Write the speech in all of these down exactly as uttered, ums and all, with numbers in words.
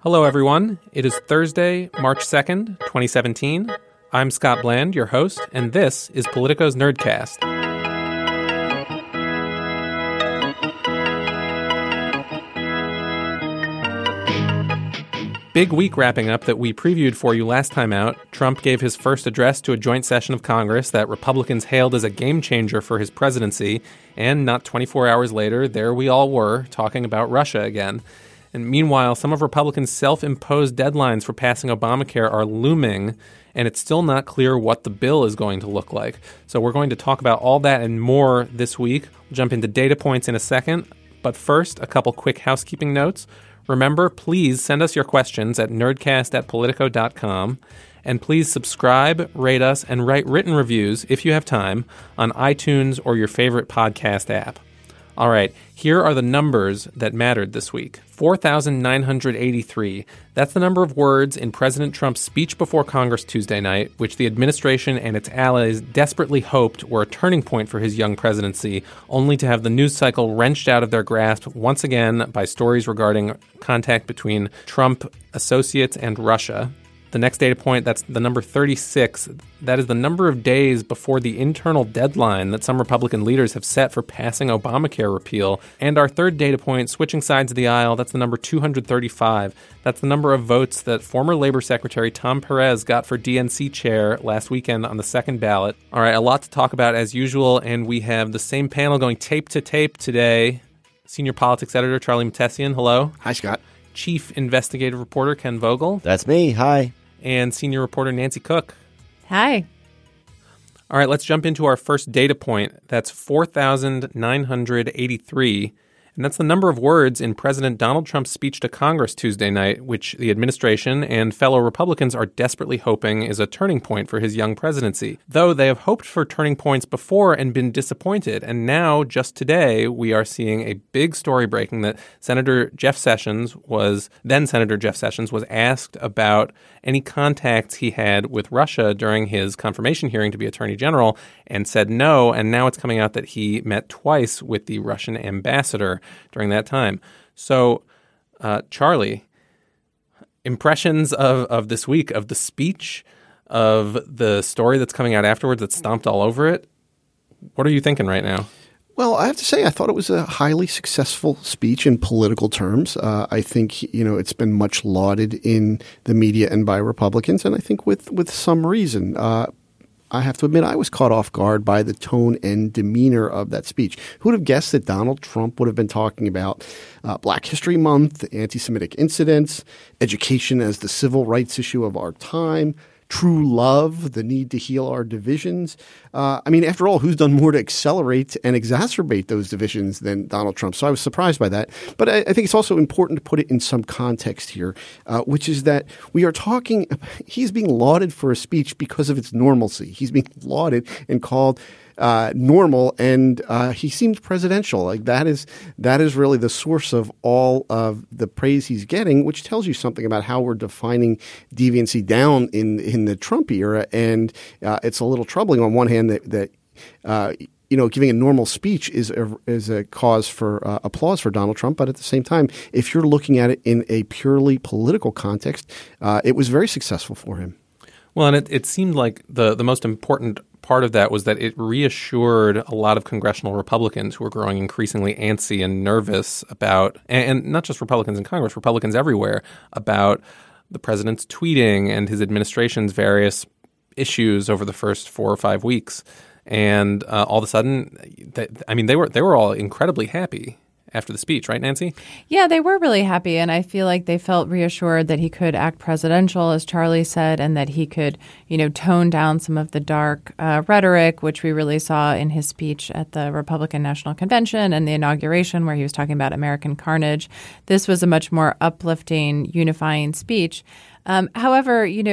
Hello, everyone. It is Thursday, March second, twenty seventeen. I'm Scott Bland, your host, and this is Politico's Nerdcast. Big week wrapping up that we previewed for you last time out. Trump gave his first address to a joint session of Congress that Republicans hailed as a game changer for his presidency. And not twenty-four hours later, there we all were talking about Russia again. And meanwhile, some of Republicans' self-imposed deadlines for passing Obamacare are looming, and it's still not clear what the bill is going to look like. So we're going to talk about all that and more this week. We'll jump into data points in a second. But first, a couple quick housekeeping notes. Remember, please send us your questions at nerdcast at politico dot com. And please subscribe, rate us, and write written reviews, if you have time, on iTunes or your favorite podcast app. All right, here are the numbers that mattered this week. four thousand nine hundred eighty-three. That's the number of words in President Trump's speech before Congress Tuesday night, which the administration and its allies desperately hoped were a turning point for his young presidency, only to have the news cycle wrenched out of their grasp once again by stories regarding contact between Trump associates and Russia. The next data point, that's the number thirty-six. That is the number of days before the internal deadline that some Republican leaders have set for passing Obamacare repeal. And our third data point, switching sides of the aisle, that's the number two hundred thirty-five. That's the number of votes that former Labor Secretary Tom Perez got for D N C chair last weekend on the second ballot. All right, a lot to talk about as usual, and we have the same panel going tape to tape today. Senior politics editor Charlie Mattesian, hello. Hi, Scott. Chief investigative reporter Ken Vogel. That's me. Hi. And senior reporter Nancy Cook. Hi. All right, let's jump into our first data point. That's four thousand nine hundred eighty-three. And that's the number of words in President Donald Trump's speech to Congress Tuesday night, which the administration and fellow Republicans are desperately hoping is a turning point for his young presidency. Though they have hoped for turning points before and been disappointed. And now, just today, we are seeing a big story breaking that Senator Jeff Sessions was, then Senator Jeff Sessions was asked about any contacts he had with Russia during his confirmation hearing to be Attorney General and said no. And now it's coming out that he met twice with the Russian ambassador during that time. So, uh, Charlie, impressions of, of this week, of the speech, of the story that's coming out afterwards that stomped all over it. What are you thinking right now? Well, I have to say, I thought it was a highly successful speech in political terms. Uh, I think, you know, it's been much lauded in the media and by Republicans, and I think with, with some reason. Uh, I have to admit, I was caught off guard by the tone and demeanor of that speech. Who would have guessed that Donald Trump would have been talking about uh, Black History Month, anti-Semitic incidents, education as the civil rights issue of our time, true love, the need to heal our divisions. Uh, I mean, after all, who's done more to accelerate and exacerbate those divisions than Donald Trump? So I was surprised by that. But I, I think it's also important to put it in some context here, uh, which is that we are talking – he's being lauded for a speech because of its normalcy. He's being lauded and called – Uh, normal, and uh, he seems presidential. Like that is that is really the source of all of the praise he's getting, which tells you something about how we're defining deviancy down in in the Trump era. And uh, it's a little troubling on one hand that that uh, you know giving a normal speech is a, is a cause for uh, applause for Donald Trump, but at the same time, if you're looking at it in a purely political context, uh, it was very successful for him. Well, and it, it seemed like the, the most important part of that was that it reassured a lot of congressional Republicans who were growing increasingly antsy and nervous about, and, and not just Republicans in Congress, Republicans everywhere, about the president's tweeting and his administration's various issues over the first four or five weeks. And uh, all of a sudden, they, I mean, they were they were all incredibly happy after the speech, right, Nancy? Yeah, they were really happy, and I feel like they felt reassured that he could act presidential, as Charlie said, and that he could, you know, tone down some of the dark uh, rhetoric, which we really saw in his speech at the Republican National Convention and the inauguration, where he was talking about American carnage. This was a much more uplifting, unifying speech. Um, however, you know,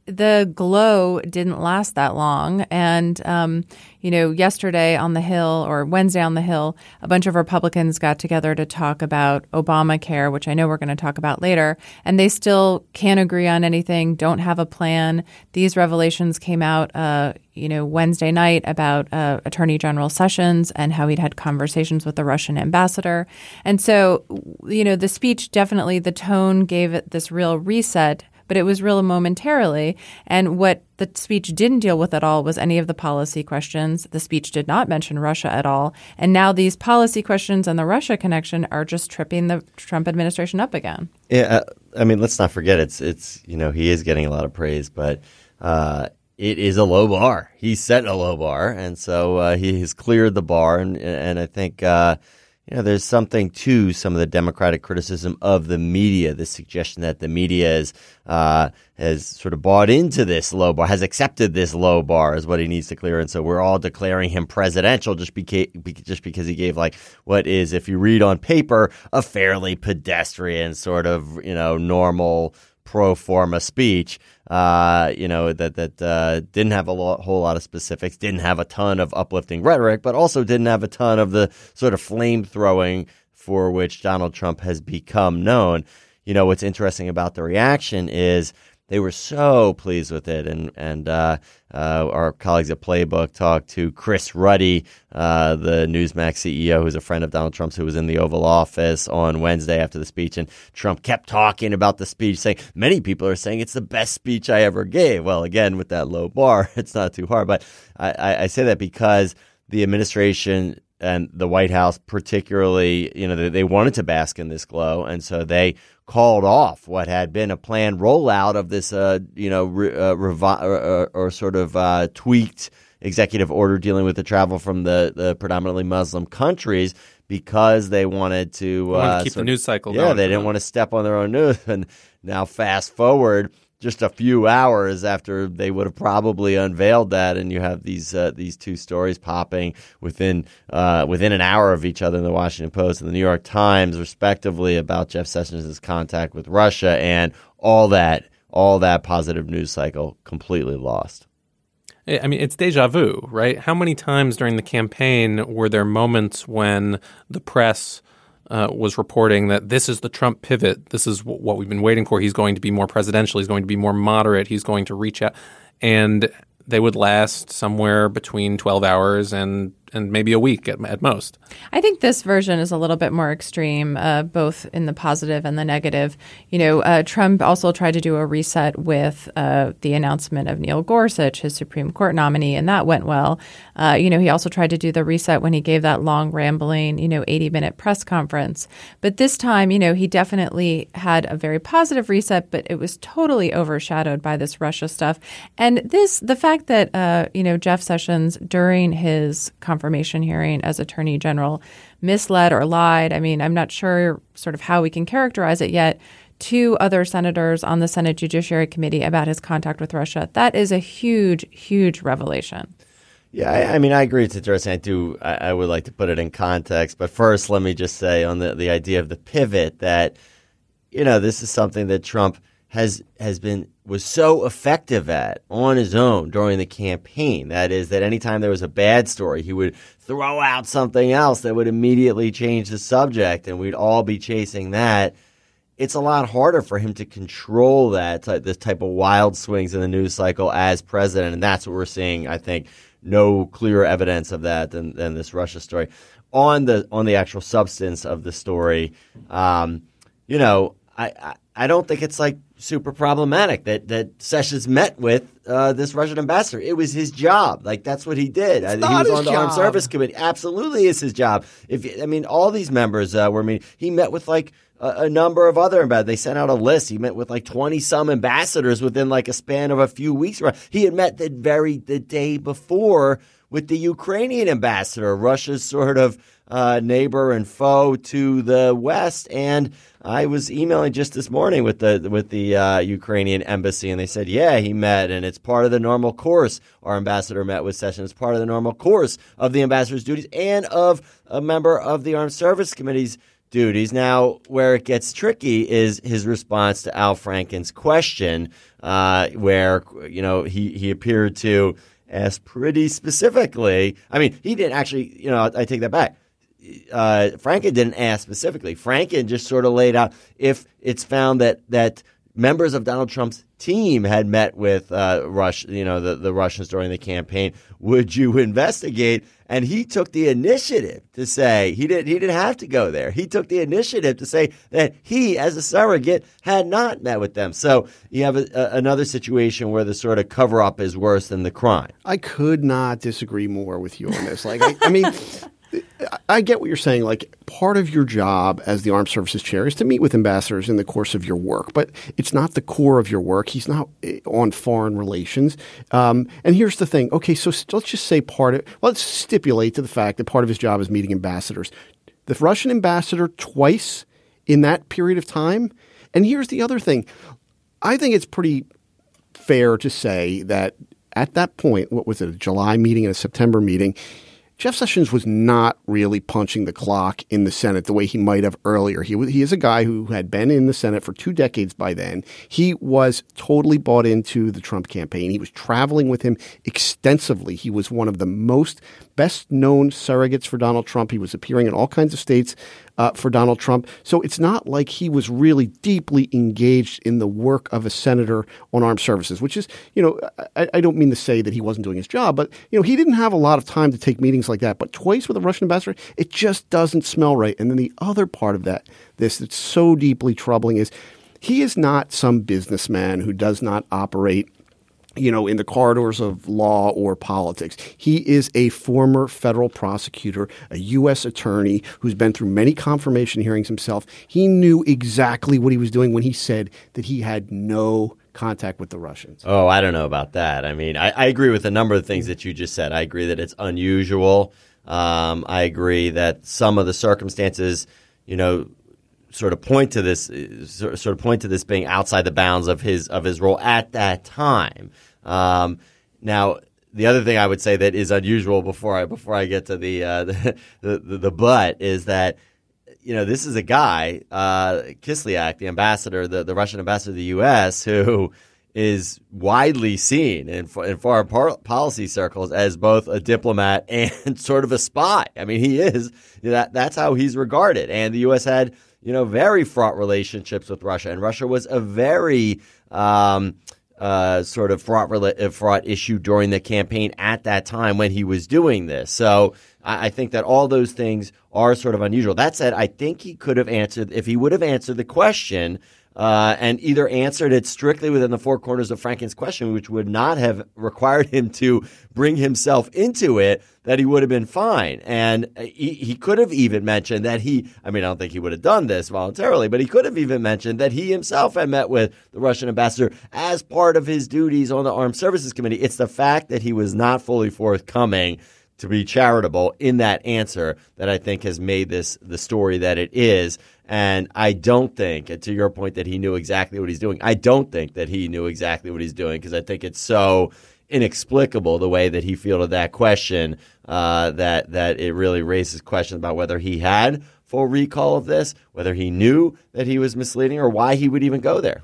the glow didn't last that long. And, um, you know, yesterday on the Hill or Wednesday on the Hill, a bunch of Republicans got together to talk about Obamacare, which I know we're going to talk about later. And they still can't agree on anything, don't have a plan. These revelations came out, uh, you know, Wednesday night about uh, Attorney General Sessions and how he'd had conversations with the Russian ambassador. And so, you know, the speech definitely, the tone gave it this real reset, but it was real momentarily. And what the speech didn't deal with at all was any of the policy questions. The speech did not mention Russia at all. And now these policy questions and the Russia connection are just tripping the Trump administration up again. Yeah, I mean, let's not forget it's it's you know, he is getting a lot of praise, but uh, it is a low bar. He set a low bar, and so uh, he has cleared the bar. And and I think uh, you know, there's something to some of the Democratic criticism of the media, the suggestion that the media is, uh, has sort of bought into this low bar, has accepted this low bar is what he needs to clear. And so we're all declaring him presidential just, beca- just because he gave like what is, if you read on paper, a fairly pedestrian sort of, you know, normal pro forma speech, uh, you know, that that uh, didn't have a lot, whole lot of specifics, didn't have a ton of uplifting rhetoric, but also didn't have a ton of the sort of flame throwing for which Donald Trump has become known. You know, what's interesting about the reaction is they were so pleased with it. And, and uh, uh, our colleagues at Playbook talked to Chris Ruddy, uh, the Newsmax C E O, who's a friend of Donald Trump's, who was in the Oval Office on Wednesday after the speech. And Trump kept talking about the speech, saying, many people are saying it's the best speech I ever gave. Well, again, with that low bar, it's not too hard. But I, I, I say that because the administration and the White House particularly, you know, they, they wanted to bask in this glow. And so they called off what had been a planned rollout of this, uh, you know, re, uh, revi- or, or, or sort of uh, tweaked executive order dealing with the travel from the, the predominantly Muslim countries, because they wanted to, wanted uh, to keep sort the news cycle yeah, going. they didn't them. want to step on their own news. And now fast forward just a few hours after they would have probably unveiled that, and you have these uh, these two stories popping within uh, within an hour of each other in the Washington Post and the New York Times, respectively, about Jeff Sessions' contact with Russia, and all that all that positive news cycle completely lost. I mean, it's deja vu, right? How many times during the campaign were there moments when the press Uh, was reporting that this is the Trump pivot. This is w- what we've been waiting for. He's going to be more presidential. He's going to be more moderate. He's going to reach out. And they would last somewhere between twelve hours and and maybe a week at, at most. I think this version is a little bit more extreme, uh, both in the positive and the negative. You know, uh, Trump also tried to do a reset with uh, the announcement of Neil Gorsuch, his Supreme Court nominee, and that went well. Uh, you know, he also tried to do the reset when he gave that long, rambling, you know, eighty-minute press conference. But this time, you know, he definitely had a very positive reset, but it was totally overshadowed by this Russia stuff. And this, the fact that, uh, you know, Jeff Sessions, during his confirmation hearing as Attorney General, misled or lied. I mean, I'm not sure sort of how we can characterize it yet, to other senators on the Senate Judiciary Committee about his contact with Russia. That is a huge, huge revelation. Yeah, I, I mean, I agree. It's interesting. I do. I, I would like to put it in context. But first, let me just say on the, the idea of the pivot that, you know, this is something that Trump has has been was so effective at on his own during the campaign. That is, that anytime there was a bad story, he would throw out something else that would immediately change the subject, and we'd all be chasing that. It's a lot harder for him to control that, this type of wild swings in the news cycle as president, and that's what we're seeing, I think. No clearer evidence of that than, than this Russia story. On the on the actual substance of the story, um, you know, I, I I don't think it's like super problematic that that Sessions met with uh, this Russian ambassador. It was his job. Like, that's what he did. It's I, he was on the job. Armed Service Committee. Absolutely, is his job. If I mean, all these members uh, were. I mean, he met with like a, a number of other ambassadors. They sent out a list. He met with like twenty some ambassadors within like a span of a few weeks. He had met the very the day before with the Ukrainian ambassador, Russia's sort of uh, neighbor and foe to the West. And I was emailing just this morning with the with the uh, Ukrainian embassy, and they said, yeah, he met, and it's part of the normal course. Our ambassador met with Sessions. It's part of the normal course of the ambassador's duties and of a member of the Armed Service Committee's duties. Now, where it gets tricky is his response to Al Franken's question, uh, where, you know, he, he appeared to ask pretty specifically. I mean, he didn't actually, you know, I take that back. Uh, Franken didn't ask specifically. Franken just sort of laid out if it's found that that members of Donald Trump's team had met with uh, Rush, you know, the, the Russians during the campaign, would you investigate? And he took the initiative to say he didn't. He didn't have to go there. He took the initiative to say that he, as a surrogate, had not met with them. So you have a, a, another situation where the sort of cover up is worse than the crime. I could not disagree more with you on this. Like, I, I mean. I get what you're saying. Like, part of your job as the Armed Services Chair is to meet with ambassadors in the course of your work, but it's not the core of your work. He's not on foreign relations. Um, and here's the thing. Okay, so let's just say part of – let's stipulate to the fact that part of his job is meeting ambassadors. The Russian ambassador twice in that period of time. And here's the other thing. I think it's pretty fair to say that at that point, what was it, a July meeting and a September meeting – Jeff Sessions was not really punching the clock in the Senate the way he might have earlier. He he is a guy who had been in the Senate for two decades by then. He was totally bought into the Trump campaign. He was traveling with him extensively. He was one of the most best-known surrogates for Donald Trump. He was appearing in all kinds of states uh, for Donald Trump. So it's not like he was really deeply engaged in the work of a senator on armed services, which is, you know, I, I don't mean to say that he wasn't doing his job, but, you know, he didn't have a lot of time to take meetings like that. But twice with a Russian ambassador, it just doesn't smell right. And then the other part of that, this that's so deeply troubling is he is not some businessman who does not operate you know, in the corridors of law or politics. He is a former federal prosecutor, a U S attorney who's been through many confirmation hearings himself. He knew exactly what he was doing when he said that he had no contact with the Russians. Oh, I don't know about that. I mean, I, I agree with a number of things that you just said. I agree that it's unusual. Um, I agree that some of the circumstances, you know, sort of point to this, sort of point to this being outside the bounds of his of his role at that time. Um, now, the other thing I would say that is unusual before I before I get to the uh, the, the the but is that, you know, this is a guy, uh, Kislyak, the ambassador, the, the Russian ambassador to the U S, who is widely seen in, in foreign par- policy circles as both a diplomat and sort of a spy. I mean, he is that that's how he's regarded, and the U S had, you know, very fraught relationships with Russia, and Russia was a very um, uh, sort of fraught, fraught issue during the campaign at that time when he was doing this. So I, I think that all those things are sort of unusual. That said, I think he could have answered, if he would have answered the question uh, and either answered it strictly within the four corners of Franken's question, which would not have required him to bring himself into it, that he would have been fine. And he, he could have even mentioned that he, I mean, I don't think he would have done this voluntarily, but he could have even mentioned that he himself had met with the Russian ambassador as part of his duties on the Armed Services Committee. It's the fact that he was not fully forthcoming to be charitable in that answer that I think has made this the story that it is. And I don't think, and to your point that he knew exactly what he's doing, I don't think that he knew exactly what he's doing, because I think it's so inexplicable the way that he fielded that question uh, that that it really raises questions about whether he had full recall of this, whether he knew that he was misleading, or why he would even go there.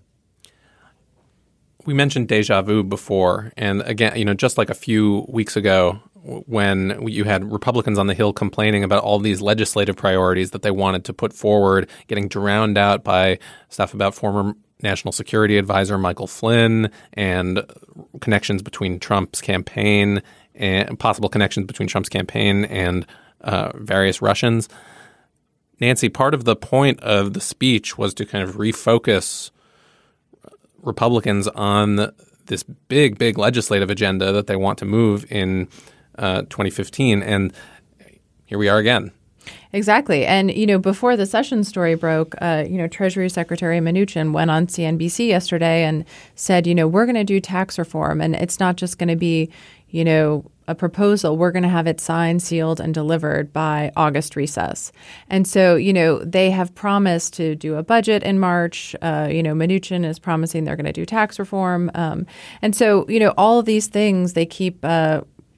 We mentioned deja vu before, and again, you know, just like a few weeks ago when you had Republicans on the Hill complaining about all these legislative priorities that they wanted to put forward, getting drowned out by stuff about former National Security Advisor Michael Flynn and connections between Trump's campaign and possible connections between Trump's campaign and uh, various Russians. Nancy, part of the point of the speech was to kind of refocus Republicans on this big, big legislative agenda that they want to move in uh, twenty fifteen. And here we are again. Exactly. And, you know, before the Sessions story broke, uh, you know, Treasury Secretary Mnuchin went on C N B C yesterday and said, you know, we're going to do tax reform, and it's not just going to be, you know, a proposal. We're going to have it signed, sealed, and delivered by August recess. And so, you know, they have promised to do a budget in March. Uh, you know, Mnuchin is promising they're going to do tax reform. Um, and so, you know, all of these things they keep uh,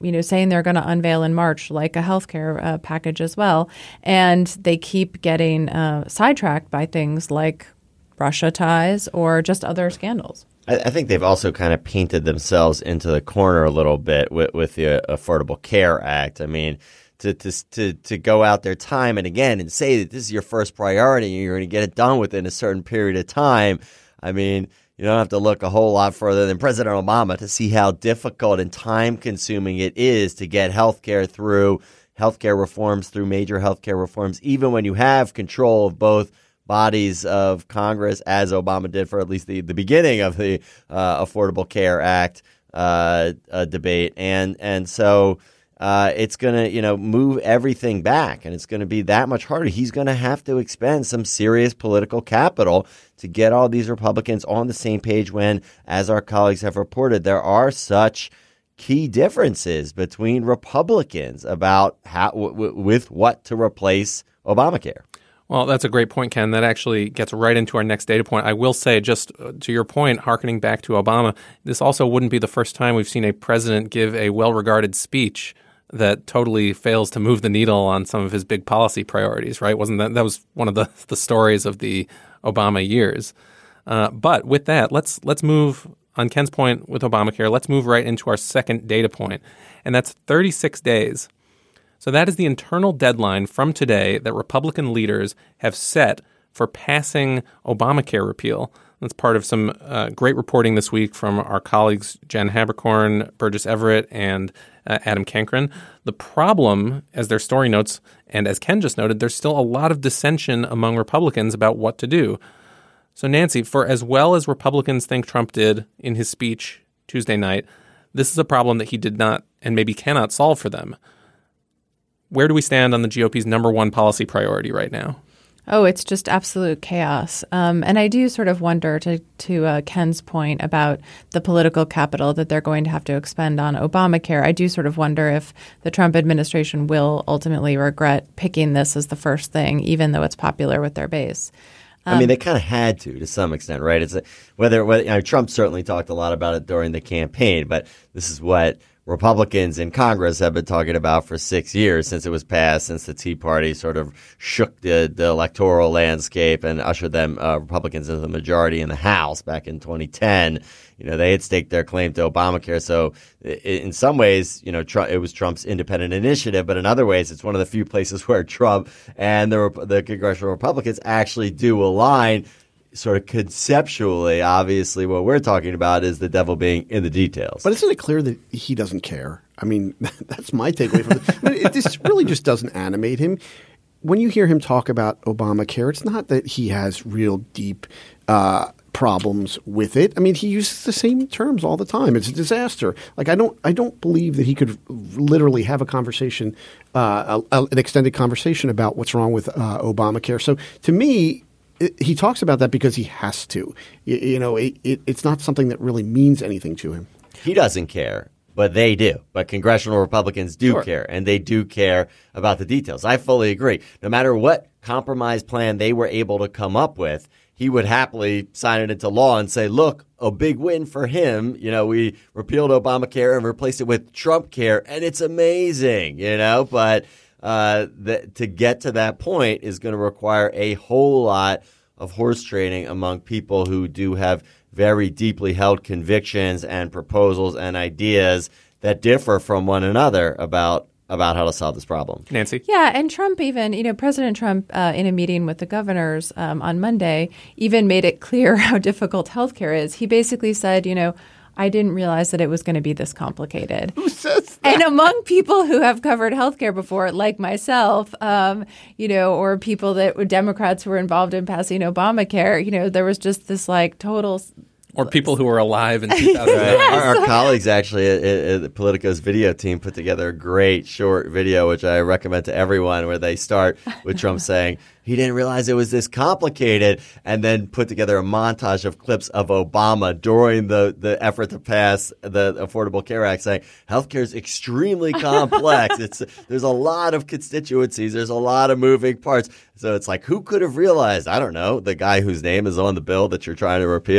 you know, saying they're going to unveil in March, like a healthcare uh, package as well. And they keep getting uh, sidetracked by things like Russia ties or just other scandals. I, I think they've also kind of painted themselves into the corner a little bit with, with the Affordable Care Act. I mean, to, to to to go out there time and again and say that this is your first priority and you're going to get it done within a certain period of time. I mean, you don't have to look a whole lot further than President Obama to see how difficult and time-consuming it is to get health care through healthcare reforms, through major healthcare reforms, even when you have control of both bodies of Congress, as Obama did for at least the, the beginning of the uh, Affordable Care Act uh, uh, debate. And and so uh, it's going to, you know, move everything back, and it's going to be that much harder. He's going to have to expend some serious political capital to get all these Republicans on the same page when, as our colleagues have reported, there are such key differences between Republicans about how w- w- with what to replace Obamacare. Well, that's a great point, Ken. That actually gets right into our next data point. I will say, just to your point, hearkening back to Obama, this also wouldn't be the first time we've seen a president give a well-regarded speech that totally fails to move the needle on some of his big policy priorities, right? Wasn't that that was one of the, the stories of the Obama years. Uh, but with that, let's let's move on Ken's point with Obamacare. Let's move right into our second data point, and that's thirty-six days. So that is the internal deadline from today that Republican leaders have set for passing Obamacare repeal. That's part of some uh, great reporting this week from our colleagues Jen Habercorn, Burgess Everett, and uh, Adam Cankren. The problem, as their story notes, and as Ken just noted, there's still a lot of dissension among Republicans about what to do. So Nancy, for as well as Republicans think Trump did in his speech Tuesday night, this is a problem that he did not and maybe cannot solve for them. Where do we stand on the G O P's number one policy priority right now? Oh, it's just absolute chaos. Um, and I do sort of wonder, to, to uh, Ken's point about the political capital that they're going to have to expend on Obamacare, I do sort of wonder if the Trump administration will ultimately regret picking this as the first thing, even though it's popular with their base. I mean, they kind of had to, to some extent, right? It's a, whether, whether you know, Trump certainly talked a lot about it during the campaign, but this is what Republicans in Congress have been talking about for six years since it was passed, since the Tea Party sort of shook the, the electoral landscape and ushered them uh, Republicans into the majority in the House back in twenty ten. You know, they had staked their claim to Obamacare. So in some ways, you know, Trump, it was Trump's independent initiative, but in other ways, it's one of the few places where Trump and the the congressional Republicans actually do align. Sort of conceptually, obviously, what we're talking about is the devil being in the details. But isn't it clear that he doesn't care? I mean, that's my takeaway from it. I mean, it this really just doesn't animate him. When you hear him talk about Obamacare, it's not that he has real deep uh, problems with it. I mean, he uses the same terms all the time. It's a disaster. Like, I don't, I don't believe that he could literally have a conversation, uh, a, an extended conversation about what's wrong with uh, Obamacare. So, to me, he talks about that because he has to. You, you know, it, it, it's not something that really means anything to him. He doesn't care, but they do. But congressional Republicans do Sure. care, and they do care about the details. I fully agree. No matter what compromise plan they were able to come up with, he would happily sign it into law and say, look, a big win for him. You know, we repealed Obamacare and replaced it with Trump care, and it's amazing, you know, but Uh, that to get to that point is going to require a whole lot of horse trading among people who do have very deeply held convictions and proposals and ideas that differ from one another about about how to solve this problem. Nancy? Yeah, and Trump even, you know, President Trump uh, in a meeting with the governors um, on Monday even made it clear how difficult healthcare is. He basically said, you know, I didn't realize that it was going to be this complicated. Who says that? And among people who have covered healthcare before, like myself, um, you know, or people that were Democrats who were involved in passing Obamacare, you know, there was just this like total. Or people who were alive in two thousand nine. Right. Our, our colleagues actually at, at Politico's video team put together a great short video, which I recommend to everyone, where they start with Trump saying he didn't realize it was this complicated, and then put together a montage of clips of Obama during the, the effort to pass the Affordable Care Act saying healthcare is extremely complex. It's there's a lot of constituencies. There's a lot of moving parts. So it's like, who could have realized? I don't know, the guy whose name is on the bill that you're trying to repeal.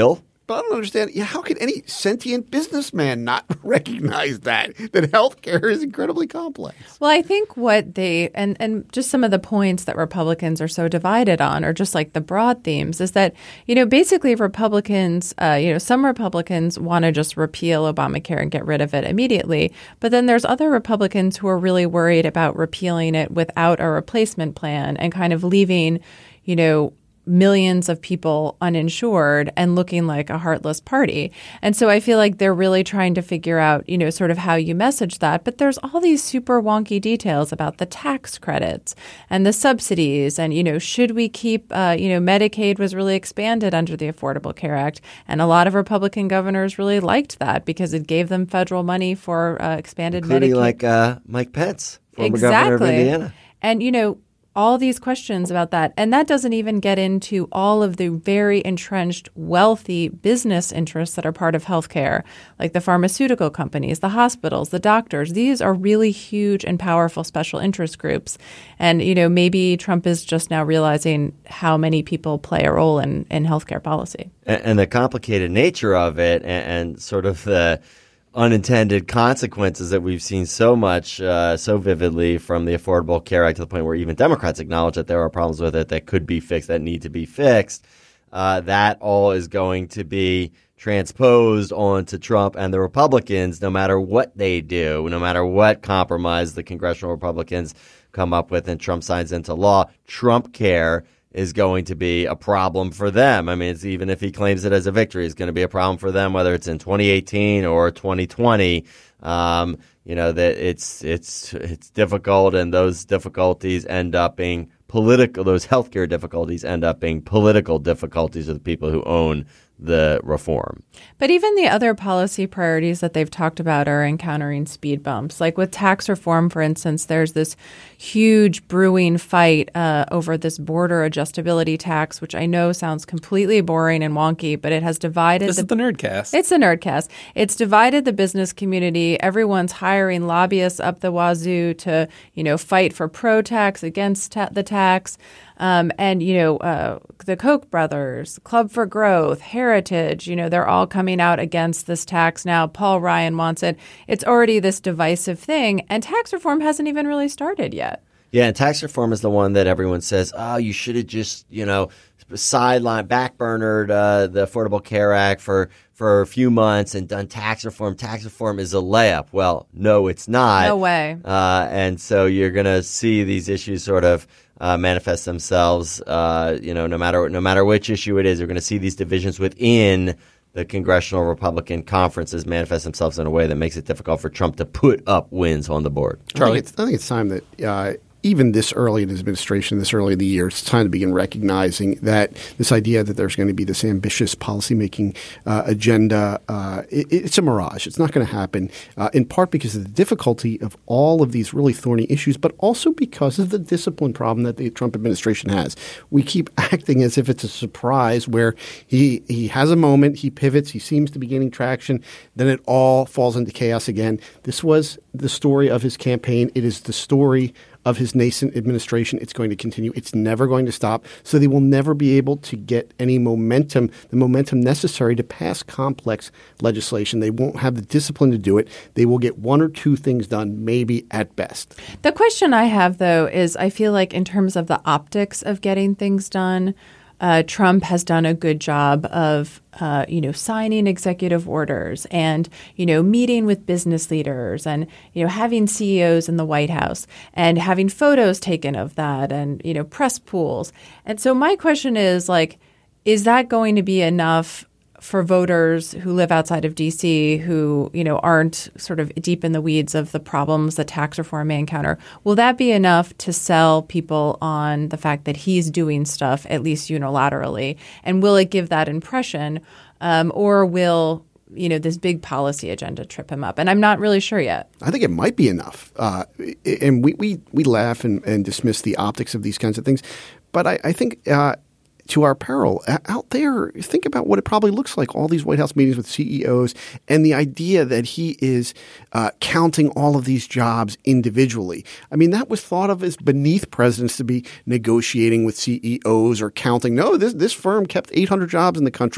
But I don't understand. Yeah, how can any sentient businessman not recognize that that healthcare is incredibly complex? Well, I think what they and and just some of the points that Republicans are so divided on, or just like the broad themes, is that you know basically Republicans, uh, you know, some Republicans want to just repeal Obamacare and get rid of it immediately, but then there's other Republicans who are really worried about repealing it without a replacement plan and kind of leaving, you know, millions of people uninsured and looking like a heartless party. And so I feel like they're really trying to figure out, you know, sort of how you message that. But there's all these super wonky details about the tax credits and the subsidies. And, you know, should we keep, uh, you know, Medicaid was really expanded under the Affordable Care Act. And a lot of Republican governors really liked that because it gave them federal money for uh, expanded Including Medicaid. like uh, Mike Pence, former exactly. governor of Indiana. And, you know, all these questions about that. And that doesn't even get into all of the very entrenched, wealthy business interests that are part of healthcare, like the pharmaceutical companies, the hospitals, the doctors. These are really huge and powerful special interest groups. And, you know, maybe Trump is just now realizing how many people play a role in, in healthcare policy. And, and the complicated nature of it and, and sort of the unintended consequences that we've seen so much, uh, so vividly from the Affordable Care Act to the point where even Democrats acknowledge that there are problems with it that could be fixed, that need to be fixed. Uh, that all is going to be transposed onto Trump and the Republicans, no matter what they do, no matter what compromise the congressional Republicans come up with and Trump signs into law. Trump Care is going to be a problem for them. I mean, it's, even if he claims it as a victory, it's going to be a problem for them, whether it's in twenty eighteen or twenty twenty. Um, you know, that it's it's it's difficult, and those difficulties end up being political. Those healthcare difficulties end up being political difficulties of the people who own the reform. But even the other policy priorities that they've talked about are encountering speed bumps. Like with tax reform, for instance, there's this huge brewing fight uh, over this border adjustability tax, which I know sounds completely boring and wonky, but it has divided. This the, is the Nerdcast. It's the Nerdcast. It's divided the business community. Everyone's hiring lobbyists up the wazoo to, you know, fight for pro-tax, against ta- the tax. Um, and, you know, uh, the Koch brothers, Club for Growth, Heritage, you know, they're all coming out against this tax now. Paul Ryan wants it. It's already this divisive thing. And tax reform hasn't even really started yet. Yeah, and tax reform is the one that everyone says, oh, you should have just, you know, sideline, backburnered uh, the Affordable Care Act for, for a few months and done tax reform. Tax reform is a layup. Well, no, it's not. No way. Uh, and so you're going to see these issues sort of Uh, manifest themselves, uh, you know, no matter no matter which issue it is. You're going to see these divisions within the congressional Republican conferences manifest themselves in a way that makes it difficult for Trump to put up wins on the board. Charlie, I think it's, I think it's time that uh, even this early in his administration, this early in the year, it's time to begin recognizing that this idea that there's going to be this ambitious policymaking uh, agenda, uh, it, it's a mirage. It's not going to happen, uh, in part because of the difficulty of all of these really thorny issues, but also because of the discipline problem that the Trump administration has. We keep acting as if it's a surprise where he, he has a moment, he pivots, he seems to be gaining traction, then it all falls into chaos again. This was the story of his campaign. It is the story of his nascent administration. It's going to continue. It's never going to stop. So they will never be able to get any momentum, the momentum necessary to pass complex legislation. They won't have the discipline to do it. They will get one or two things done, maybe at best. The question I have, though, is I feel like in terms of the optics of getting things done, Uh, Trump has done a good job of, uh, you know, signing executive orders and, you know, meeting with business leaders and, you know, having C E Os in the White House and having photos taken of that and, you know, press pools. And so my question is, like, is that going to be enough for voters who live outside of D C who, you know, aren't sort of deep in the weeds of the problems that tax reform may encounter? Will that be enough to sell people on the fact that he's doing stuff, at least unilaterally? And will it give that impression? Um, or will, you know, this big policy agenda trip him up? And I'm not really sure yet. I think it might be enough. Uh, and we, we, we laugh and, and dismiss the optics of these kinds of things. But I, I think uh, – to our peril, out there, think about what it probably looks like, all these White House meetings with C E Os and the idea that he is uh, counting all of these jobs individually. I mean, that was thought of as beneath presidents to be negotiating with C E Os or counting. No, this, this firm kept eight hundred jobs in the country.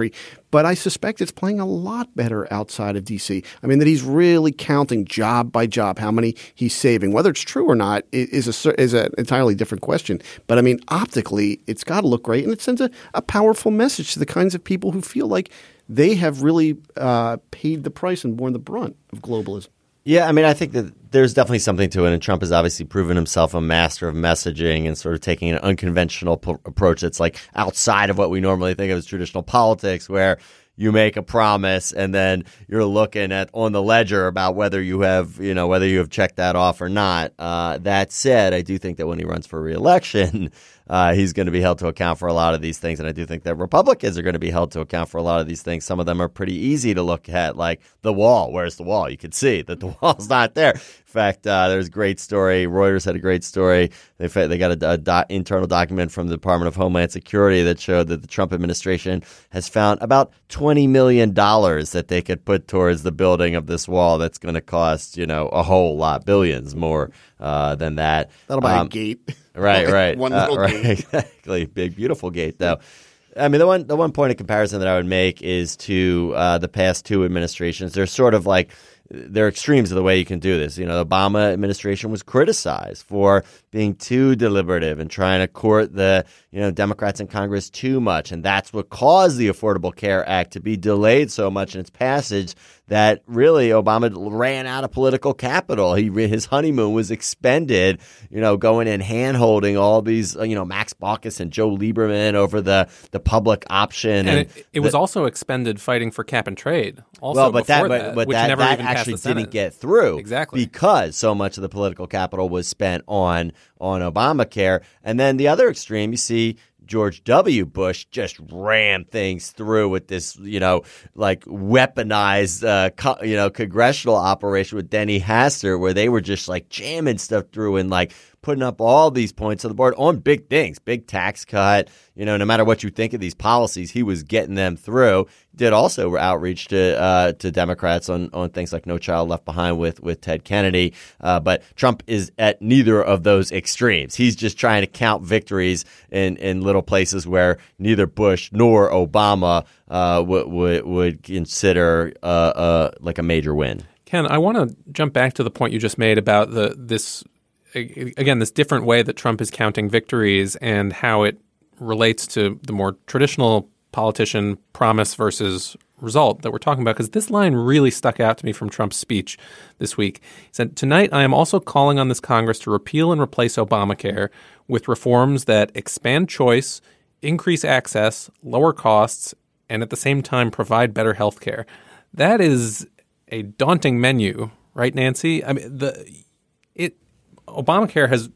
But I suspect it's playing a lot better outside of D C. I mean, that he's really counting job by job how many he's saving. Whether it's true or not is a is an entirely different question. But I mean, optically, it's got to look great, and it sends a, a powerful message to the kinds of people who feel like they have really uh, paid the price and borne the brunt of globalism. Yeah, I mean, I think that there's definitely something to it, and Trump has obviously proven himself a master of messaging and sort of taking an unconventional p- approach that's like outside of what we normally think of as traditional politics, where you make a promise and then you're looking at on the ledger about whether you have, you know, whether you have checked that off or not. Uh, that said, I do think that when he runs for re-election, uh, he's going to be held to account for a lot of these things. And I do think that Republicans are going to be held to account for a lot of these things. Some of them are pretty easy to look at, like the wall. Where's the wall? You can see that the wall's not there. In fact, uh, there's a great story. Reuters had a great story. They they got a, a do, internal document from the Department of Homeland Security that showed that the Trump administration has found about twenty million dollars that they could put towards the building of this wall. That's going to cost, you know, a whole lot, billions more uh, than that. That'll buy um, a gate. Right, right. One uh, little right, gate. Exactly. Big, beautiful gate, though. I mean, the one the one point of comparison that I would make is to uh, the past two administrations. They're sort of like they're extremes of the way you can do this. You know, the Obama administration was criticized for being too deliberative and trying to court the, you know, Democrats in Congress too much. And that's what caused the Affordable Care Act to be delayed so much in its passage that really Obama ran out of political capital. He his honeymoon was expended, you know, going and hand-holding all these, you know, Max Baucus and Joe Lieberman over the, the public option. And, and it, it was the, also expended fighting for cap and trade. Also well, but that, before but, that, but which that, never that even passed actually the Senate. didn't get through. Exactly. Because so much of the political capital was spent on on Obamacare. And then the other extreme, you see George W. Bush just ram things through with this, you know, like weaponized, uh, co- you know, congressional operation with Denny Hastert, where they were just like jamming stuff through and like putting up all these points on the board on big things, big tax cut. You know, no matter what you think of these policies, he was getting them through. Did also outreach to uh, to Democrats on, on things like No Child Left Behind with with Ted Kennedy. Uh, but Trump is at neither of those extremes. He's just trying to count victories in, in little places where neither Bush nor Obama uh, would, would would consider uh, uh, like a major win. Ken, I want to jump back to the point you just made about the this again this different way that Trump is counting victories and how it relates to the more traditional politician promise versus result that we're talking about, because this line really stuck out to me from Trump's speech this week. He said, "Tonight, I am also calling on this Congress to repeal and replace Obamacare with reforms that expand choice, increase access, lower costs, and at the same time provide better health care." That is a daunting menu, right, Nancy? I mean, the it Obamacare has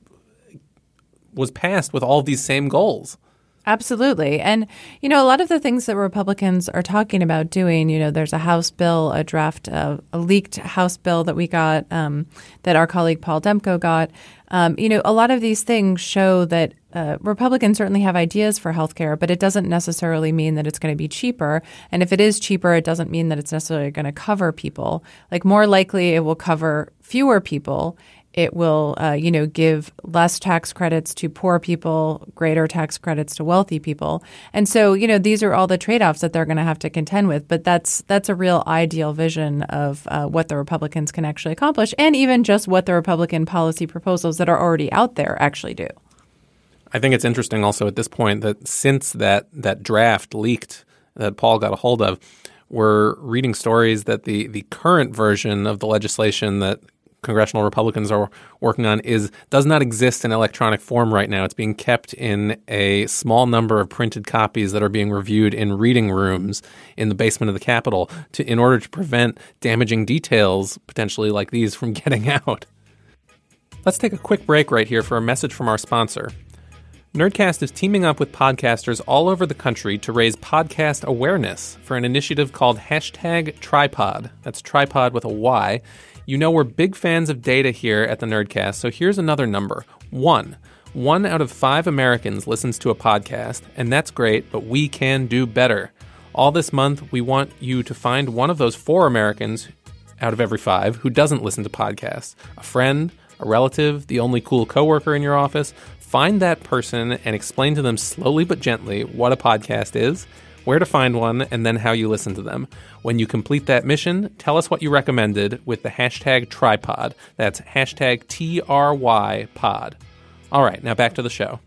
was passed with all of these same goals. Absolutely. And, you know, a lot of the things that Republicans are talking about doing, you know, there's a House bill, a draft, uh, a leaked House bill that we got, um, that our colleague Paul Demko got. Um, you know, a lot of these things show that uh, Republicans certainly have ideas for health care, but it doesn't necessarily mean that it's going to be cheaper. And if it is cheaper, it doesn't mean that it's necessarily going to cover people. Like, more likely it will cover fewer people. It will, uh, you know, give less tax credits to poor people, greater tax credits to wealthy people. And so, you know, these are all the trade-offs that they're going to have to contend with. But that's that's a real ideal vision of uh, what the Republicans can actually accomplish, and even just what the Republican policy proposals that are already out there actually do. I think it's interesting also at this point that since that, that draft leaked that Paul got a hold of, we're reading stories that the, the current version of the legislation that congressional Republicans are working on is does not exist in electronic form right now. It's being kept in a small number of printed copies that are being reviewed in reading rooms in the basement of the Capitol to in order to prevent damaging details potentially like these from getting out. Let's take a quick break right here for a message from our sponsor. Nerdcast is teaming up with podcasters all over the country to raise podcast awareness for an initiative called Hashtag Tripod. That's tripod with a Y. You know we're big fans of data here at the Nerdcast, so here's another number. One. One out of five Americans listens to a podcast, and that's great, but we can do better. All this month, we want you to find one of those four Americans out of every five who doesn't listen to podcasts. A friend, a relative, the only cool coworker in your office. Find that person and explain to them slowly but gently what a podcast is. where to find one, and then how you listen to them. When you complete that mission, tell us what you recommended with the hashtag tripod. That's hashtag T R Y pod. All right, now back to the show.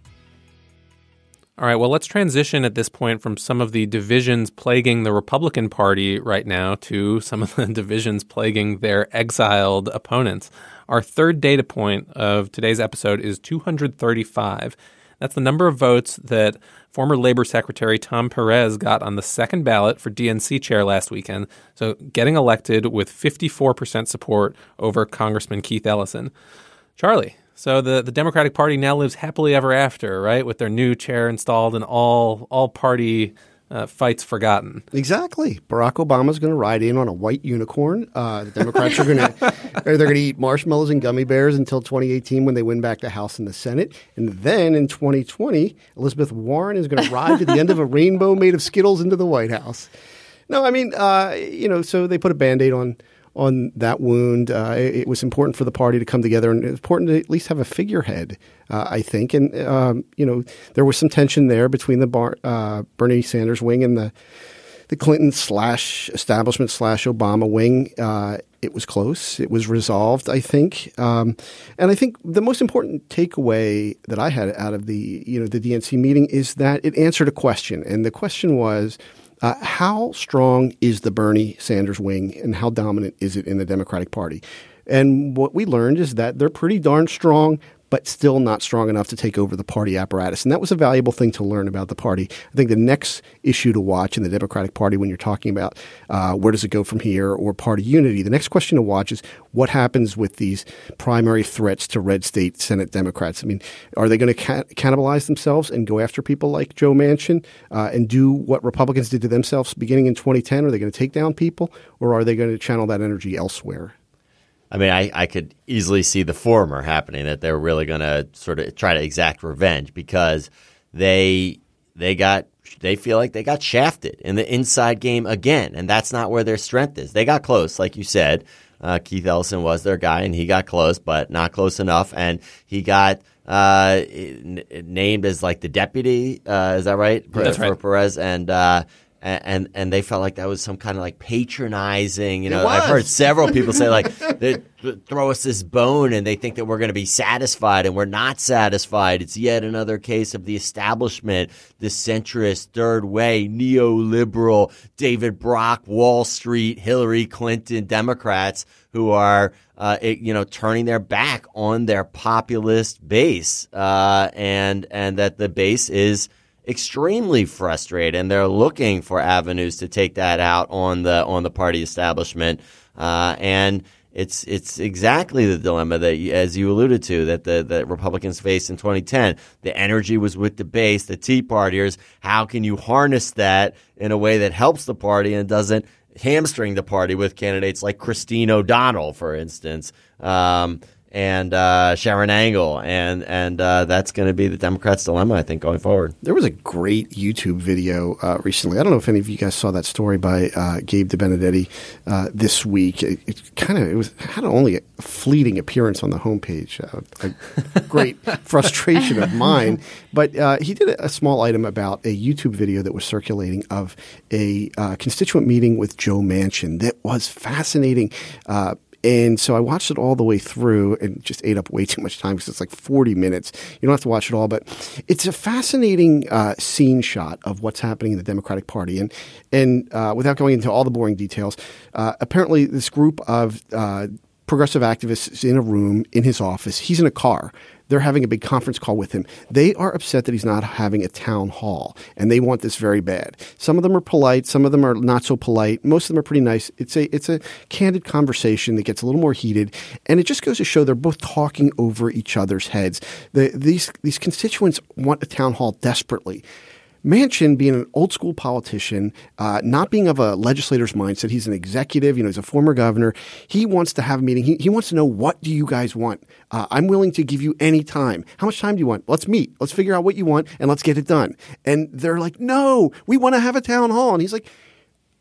All right, well, let's transition at this point from some of the divisions plaguing the Republican Party right now to some of the divisions plaguing their exiled opponents. Our third data point of today's episode is two hundred thirty-five. That's the number of votes that former Labor Secretary Tom Perez got on the second ballot for D N C chair last weekend, so getting elected with fifty-four percent support over Congressman Keith Ellison. Charlie, so the, the Democratic Party now lives happily ever after, right, with their new chair installed and all all party uh, fights forgotten. Exactly. Barack Obama's going to ride in on a white unicorn. Uh, the Democrats are going to they're going to eat marshmallows and gummy bears until twenty eighteen when they win back the House and the Senate. And then in twenty twenty, Elizabeth Warren is going to ride to the end of a rainbow made of Skittles into the White House. No, I mean, uh, you know, so they put a Band-Aid on on that wound. Uh, it, it was important for the party to come together, and it was important to at least have a figurehead, uh, I think. And, um, you know, there was some tension there between the Bar- uh, Bernie Sanders wing and the, the Clinton slash establishment slash Obama wing. Uh, it was close. It was resolved, I think. Um, and I think the most important takeaway that I had out of the, you know, the D N C meeting is that it answered a question. And the question was, Uh, how strong is the Bernie Sanders wing and how dominant is it in the Democratic Party? And what we learned is that they're pretty darn strong, but still not strong enough to take over the party apparatus. And that was a valuable thing to learn about the party. I think the next issue to watch in the Democratic Party when you're talking about uh, where does it go from here or party unity, the next question to watch is what happens with these primary threats to red state Senate Democrats. I mean, are they going to ca- cannibalize themselves and go after people like Joe Manchin uh, and do what Republicans did to themselves beginning in twenty ten? Are they going to take down people, or are they going to channel that energy elsewhere? I mean, I, I could easily see the former happening, that they're really going to sort of try to exact revenge because they they got they feel like they got shafted in the inside game again, and that's not where their strength is. They got close, like you said. Uh, Keith Ellison was their guy, and he got close, but not close enough, and he got uh, n- named as like the deputy. Uh, is that right? That's for right. Perez, and. Uh, And and they felt like that was some kind of like patronizing. You know, It was. I've heard several people say like, they throw us this bone and they think that we're going to be satisfied, and we're not satisfied. It's yet another case of the establishment, the centrist, third way, neoliberal, David Brock, Wall Street, Hillary Clinton Democrats who are, uh, it, you know, turning their back on their populist base, uh, and and that the base is extremely frustrated, and they're looking for avenues to take that out on the on the party establishment. Uh, and it's it's exactly the dilemma that, as you alluded to, that the that Republicans faced in twenty ten. The energy was with the base, the Tea Partiers. How can you harness that in a way that helps the party and doesn't hamstring the party with candidates like Christine O'Donnell, for instance? Um, and uh, Sharon Angle, and and uh, that's going to be the Democrats' dilemma, I think, going forward. There was a great YouTube video uh, recently. I don't know if any of you guys saw that story by uh, Gabe DeBenedetti uh, this week. It, it kind of it was had only a fleeting appearance on the homepage. Uh, a great frustration of mine, but uh, he did a, a small item about a YouTube video that was circulating of a uh, constituent meeting with Joe Manchin that was fascinating. Uh, And so I watched it all the way through and just ate up way too much time because it's like forty minutes. You don't have to watch it all, but it's a fascinating uh, scene shot of what's happening in the Democratic Party. And and uh, without going into all the boring details, uh, apparently this group of uh, progressive activists is in a room in his office. He's in a car. They're having a big conference call with him. They are upset that he's not having a town hall, and they want this very bad. Some of them are polite. Some of them are not so polite. Most of them are pretty nice. It's a it's a candid conversation that gets a little more heated, and it just goes to show they're both talking over each other's heads. The, these these constituents want a town hall desperately. Manchin, being an old school politician, uh, not being of a legislator's mindset, he's an executive, you know, he's a former governor. He wants to have a meeting. He, he wants to know, what do you guys want? Uh, I'm willing to give you any time. How much time do you want? Let's meet. Let's figure out what you want and let's get it done. And they're like, no, we want to have a town hall. And he's like,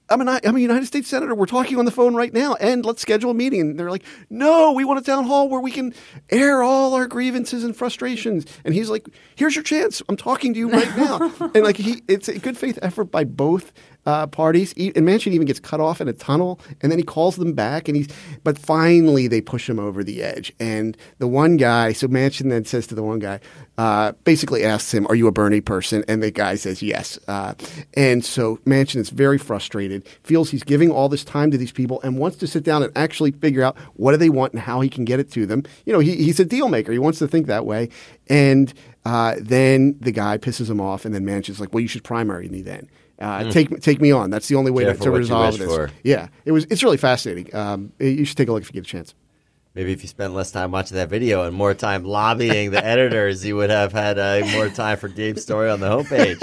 I'm a, I'm a United States Senator. We're talking on the phone right now, and let's schedule a meeting. And they're like, no, we want a town hall where we can air all our grievances and frustrations. And he's like, here's your chance. I'm talking to you right now. And like he, it's a good faith effort by both uh, parties. And Manchin even gets cut off in a tunnel, and then he calls them back. And he's, but finally they push him over the edge. And the one guy, so Manchin then says to the one guy, uh, basically asks him, are you a Bernie person? And the guy says yes. Uh, and so Manchin is very frustrated, feels he's giving all this time to these people and wants to sit down and actually figure out what do they want and how he can get it to them. You know, he, he's a deal maker. He wants to think that way. And uh, then the guy pisses him off, and then Manchin's like, well, you should primary me then. Uh, mm. Take take me on. That's the only way to, to resolve this. For. Yeah, it was. It's really fascinating. Um, you should take a look if you get a chance. Maybe if you spent less time watching that video and more time lobbying the editors, you would have had uh, more time for Gabe's story on the homepage.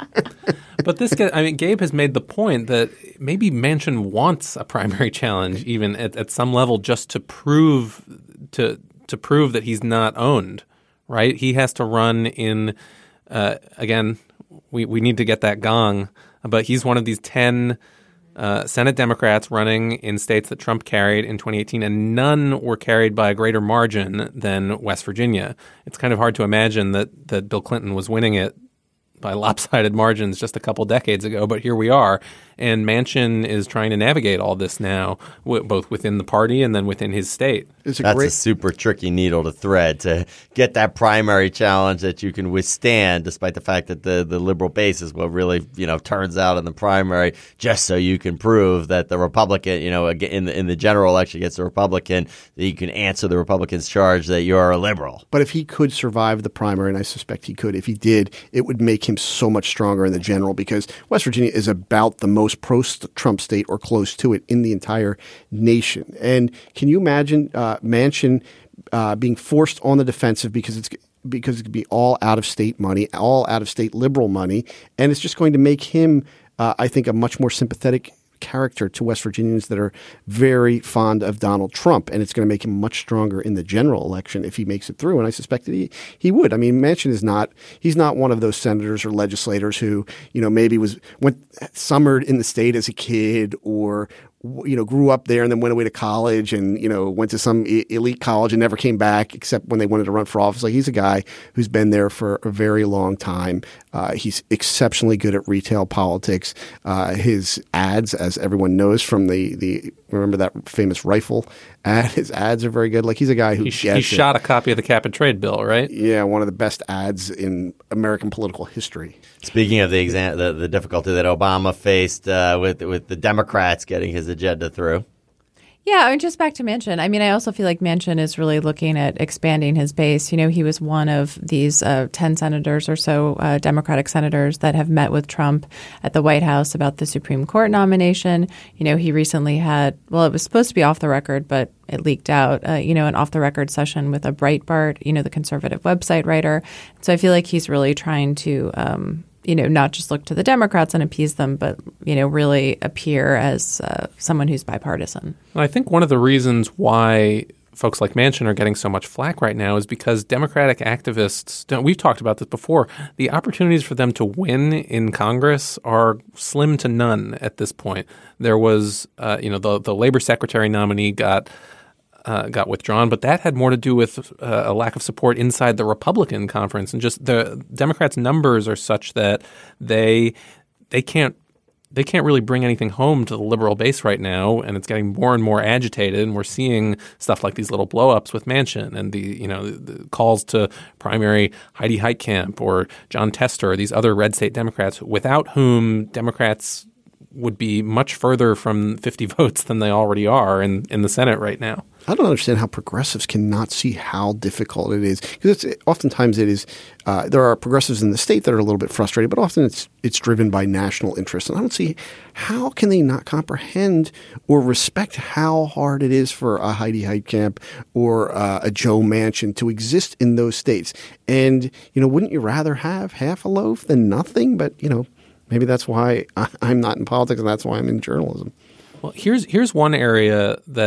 But this guy, I mean, Gabe has made the point that maybe Manchin wants a primary challenge, even at, at some level, just to prove to to prove that he's not owned. Right? He has to run in. Uh, again, we we need to get that gong, but he's one of these ten. Uh, Senate Democrats running in states that Trump carried in twenty eighteen, and none were carried by a greater margin than West Virginia. It's kind of hard to imagine that that Bill Clinton was winning it by lopsided margins just a couple decades ago, but here we are. And Manchin is trying to navigate all this now, w- both within the party and then within his state. It's a That's great- a super tricky needle to thread to get that primary challenge that you can withstand, despite the fact that the, the liberal base is what really, you know, turns out in the primary, just so you can prove that the Republican, you know, in the, in the general election against the Republican, that you can answer the Republicans' charge that you're a liberal. But if he could survive the primary, and I suspect he could, if he did, it would make him so much stronger in the general, because West Virginia is about the most pro-Trump state or close to it in the entire nation. And can you imagine uh, Manchin uh, being forced on the defensive because it's because it could be all out-of-state money, all out-of-state liberal money, and it's just going to make him, uh, I think, a much more sympathetic character to West Virginians that are very fond of Donald Trump, and it's going to make him much stronger in the general election if he makes it through. And I suspect that he, he would. I mean, Manchin is not he's not one of those senators or legislators who, you know, maybe was went summered in the state as a kid, or you know, grew up there and then went away to college and, you know, went to some e- elite college and never came back except when they wanted to run for office. Like, he's a guy who's been there for a very long time. Uh, he's exceptionally good at retail politics. Uh, his ads, as everyone knows from the, the remember that famous rifle ad? His ads are very good. Like, he's a guy who he, gets he shot a copy of the Cap and Trade bill, right? Yeah, one of the best ads in American political history. Speaking of the exam, the, the difficulty that Obama faced uh, with with the Democrats getting his agenda through. Yeah, I mean, just back to Manchin. I mean, I also feel like Manchin is really looking at expanding his base. You know, he was one of these uh, ten senators or so, uh, Democratic senators that have met with Trump at the White House about the Supreme Court nomination. You know, he recently had, well, it was supposed to be off the record, but it leaked out, uh, you know, an off-the-record session with a Breitbart, you know, the conservative website writer. So I feel like he's really trying to um, – you know, not just look to the Democrats and appease them, but, you know, really appear as uh, someone who's bipartisan. I think one of the reasons why folks like Manchin are getting so much flack right now is because Democratic activists, don't, we've talked about this before, the opportunities for them to win in Congress are slim to none at this point. There was, uh, you know, the, the labor secretary nominee got Uh, got withdrawn, but that had more to do with uh, a lack of support inside the Republican conference, and just the Democrats' numbers are such that they they can't they can't really bring anything home to the liberal base right now, and it's getting more and more agitated. And we're seeing stuff like these little blowups with Manchin and the you know the, the calls to primary Heidi Heitkamp or John Tester or these other red state Democrats, without whom Democrats would be much further from fifty votes than they already are in, in the Senate right now. I don't understand how progressives cannot see how difficult it is, because it's oftentimes it is uh, there are progressives in the state that are a little bit frustrated, but often it's it's driven by national interest. And I don't see how can they not comprehend or respect how hard it is for a Heidi Heitkamp or uh, a Joe Manchin to exist in those states. And, you know, wouldn't you rather have half a loaf than nothing? But, you know, maybe that's why I'm not in politics, and that's why I'm in journalism. Well, here's here's one area that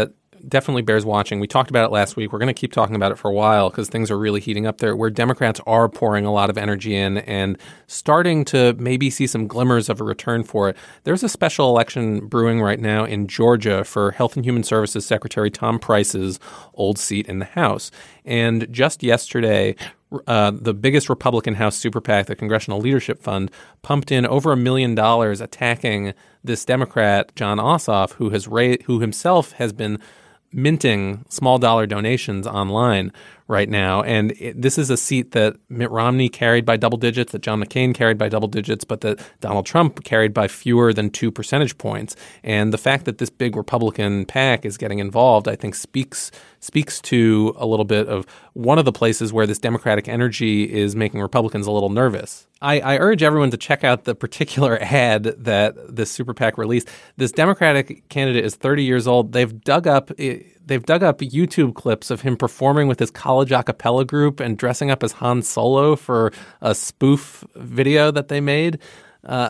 definitely bears watching. We talked about it last week. We're going to keep talking about it for a while because things are really heating up there, where Democrats are pouring a lot of energy in and starting to maybe see some glimmers of a return for it. There's a special election brewing right now in Georgia for Health and Human Services Secretary Tom Price's old seat in the House. And just yesterday, Uh, the biggest Republican House super PAC, the Congressional Leadership Fund, pumped in over a million dollars attacking this Democrat, John Ossoff, who has ra- who himself has been minting small dollar donations online right now. And it, this is a seat that Mitt Romney carried by double digits, that John McCain carried by double digits, but that Donald Trump carried by fewer than two percentage points. And the fact that this big Republican PAC is getting involved, I think speaks speaks to a little bit of one of the places where this Democratic energy is making Republicans a little nervous. I, I urge everyone to check out the particular ad that this super PAC released. This Democratic candidate is thirty years old. They've dug up they've dug up YouTube clips of him performing with his college a cappella group and dressing up as Han Solo for a spoof video that they made. Uh,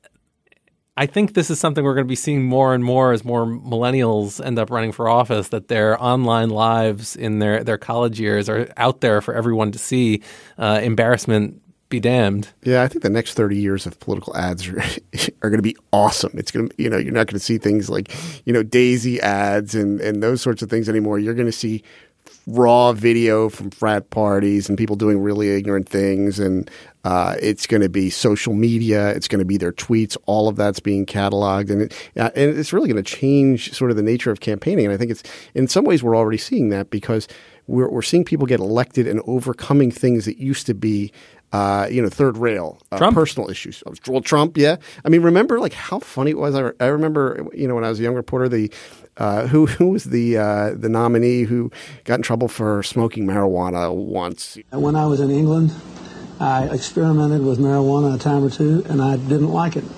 I think this is something we're going to be seeing more and more as more millennials end up running for office, that their online lives in their, their college years are out there for everyone to see. Uh, embarrassment be damned. Yeah, I think the next thirty years of political ads are, are going to be awesome. It's going to, you know, you're not going to see things like, you know, Daisy ads and, and those sorts of things anymore. You're going to see raw video from frat parties and people doing really ignorant things. And uh, it's going to be social media. It's going to be their tweets. All of that's being cataloged. And, it, uh, and it's really going to change sort of the nature of campaigning. And I think it's in some ways we're already seeing that because we're, we're seeing people get elected and overcoming things that used to be Uh, you know, third rail, uh, personal issues. Well, Trump, yeah. I mean, remember like how funny it was? I, I remember, you know, when I was a young reporter, the uh, who who was the uh, the nominee who got in trouble for smoking marijuana once. When I was in England, I experimented with marijuana a time or two, and I didn't like it,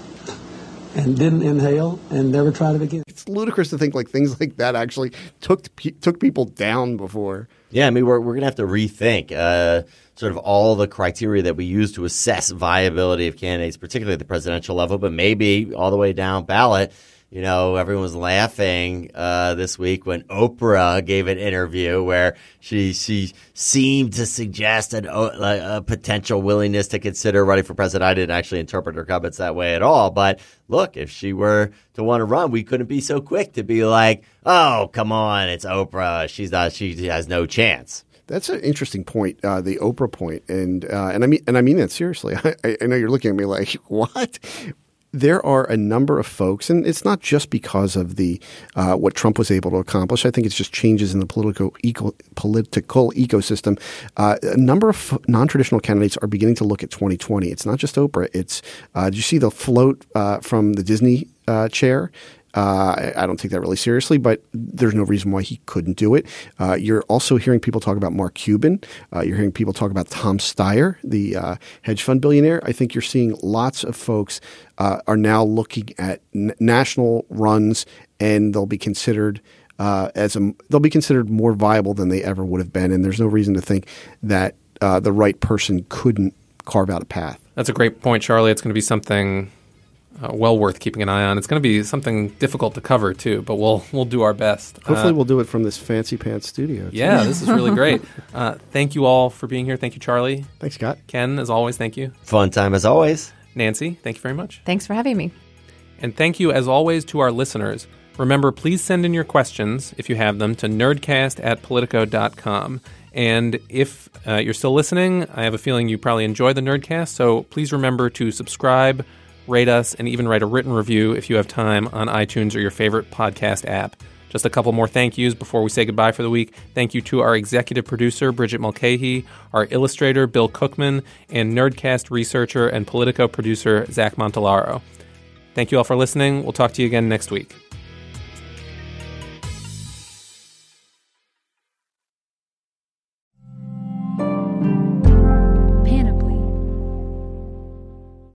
and didn't inhale, and never tried it again. It's ludicrous to think like things like that actually took took people down before. Yeah, I mean, we're we're gonna have to rethink uh, sort of all the criteria that we use to assess viability of candidates, particularly at the presidential level, but maybe all the way down ballot. You know, everyone was laughing uh, this week when Oprah gave an interview where she she seemed to suggest an, a, a potential willingness to consider running for president. I didn't actually interpret her comments that way at all. But look, if she were to want to run, we couldn't be so quick to be like, oh, come on, it's Oprah. She's not. She has no chance. That's an interesting point, uh, the Oprah point, and uh, and I mean and I mean that seriously. I, I know you're looking at me like, what? There are a number of folks, and it's not just because of the uh, what Trump was able to accomplish. I think it's just changes in the political eco, political ecosystem. Uh, a number of f- non-traditional candidates are beginning to look at twenty twenty. It's not just Oprah. It's uh, did you see the float uh, from the Disney uh, chair? Uh, I, I don't take that really seriously, but there's no reason why he couldn't do it. Uh, you're also hearing people talk about Mark Cuban. Uh, you're hearing people talk about Tom Steyer, the uh, hedge fund billionaire. I think you're seeing lots of folks uh, are now looking at n- national runs, and they'll be considered uh, as a they'll be considered more viable than they ever would have been. And there's no reason to think that uh, the right person couldn't carve out a path. That's a great point, Charlie. It's going to be something Uh, well worth keeping an eye on. It's going to be something difficult to cover too, but we'll we'll do our best. Hopefully, uh, we'll do it from this fancy pants studio. Too. Yeah, this is really great. Uh, thank you all for being here. Thank you, Charlie. Thanks, Scott. Ken, as always, thank you. Fun time as always. Nancy, thank you very much. Thanks for having me. And thank you, as always, to our listeners. Remember, please send in your questions, if you have them, to nerdcast at politico dot com. And if uh, you're still listening, I have a feeling you probably enjoy the Nerdcast, so please remember to subscribe, rate us, and even write a written review if you have time on iTunes or your favorite podcast app. Just a couple more thank yous before we say goodbye for the week. Thank you to our executive producer, Bridget Mulcahy, our illustrator, Bill Cookman, and Nerdcast researcher and Politico producer, Zach Montalaro. Thank you all for listening. We'll talk to you again next week.